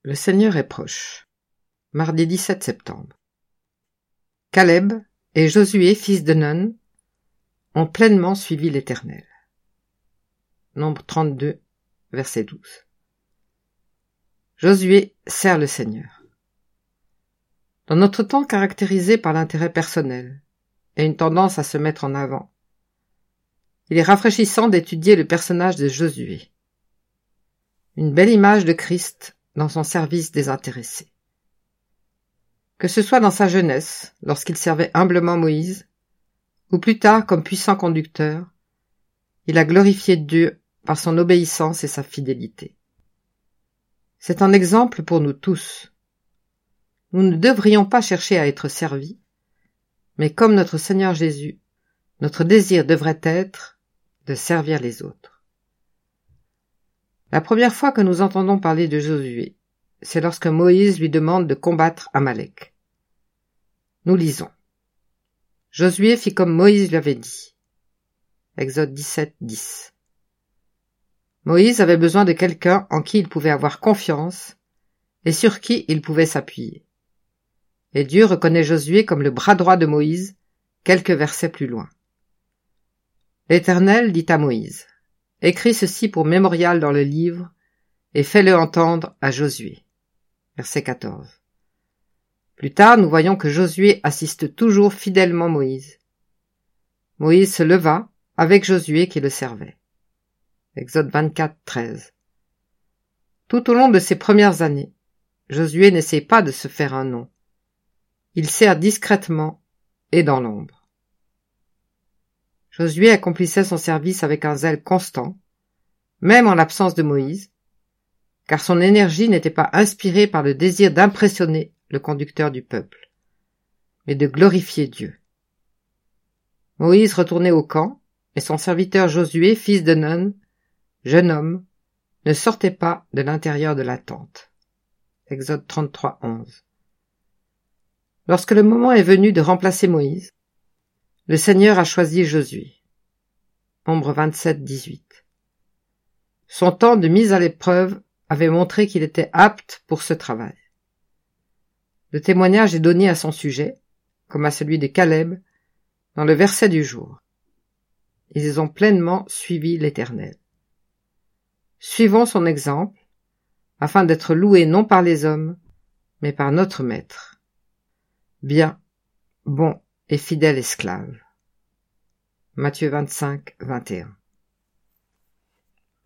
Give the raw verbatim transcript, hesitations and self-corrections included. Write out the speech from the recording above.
Le Seigneur est proche. Mardi dix-sept septembre. Caleb et Josué, fils de Nun, ont pleinement suivi l'Éternel. Nombre trente-deux, verset douze. Josué sert le Seigneur. Dans notre temps caractérisé par l'intérêt personnel et une tendance à se mettre en avant, il est rafraîchissant d'étudier le personnage de Josué. Une belle image de Christ dans son service désintéressé. Que ce soit dans sa jeunesse, lorsqu'il servait humblement Moïse, ou plus tard comme puissant conducteur, il a glorifié Dieu par son obéissance et sa fidélité. C'est un exemple pour nous tous. Nous ne devrions pas chercher à être servis, mais comme notre Seigneur Jésus, notre désir devrait être de servir les autres. La première fois que nous entendons parler de Josué, c'est lorsque Moïse lui demande de combattre Amalek. Nous lisons. Josué fit comme Moïse lui avait dit. Exode dix-sept, dix. Moïse avait besoin de quelqu'un en qui il pouvait avoir confiance et sur qui il pouvait s'appuyer. Et Dieu reconnaît Josué comme le bras droit de Moïse, quelques versets plus loin. L'Éternel dit à Moïse, « Écris ceci pour mémorial dans le livre, et fais-le entendre à Josué. » Verset quatorze. Plus tard, nous voyons que Josué assiste toujours fidèlement Moïse. Moïse se leva avec Josué qui le servait. Exode vingt-quatre, treize. Tout au long de ses premières années, Josué n'essaie pas de se faire un nom. Il sert discrètement et dans l'ombre. Josué accomplissait son service avec un zèle constant, même en l'absence de Moïse, car son énergie n'était pas inspirée par le désir d'impressionner le conducteur du peuple, mais de glorifier Dieu. Moïse retournait au camp, et son serviteur Josué, fils de Nun, jeune homme, ne sortait pas de l'intérieur de la tente. Exode trente-trois, onze. Lorsque le moment est venu de remplacer Moïse, le Seigneur a choisi Josué. Nombre vingt-sept, dix-huit. Son temps de mise à l'épreuve avait montré qu'il était apte pour ce travail. Le témoignage est donné à son sujet, comme à celui de Caleb, dans le verset du jour. Ils ont pleinement suivi l'Éternel. Suivons son exemple, afin d'être loués non par les hommes, mais par notre Maître. Bien, bon et fidèle esclave. Matthieu vingt-cinq, vingt et un.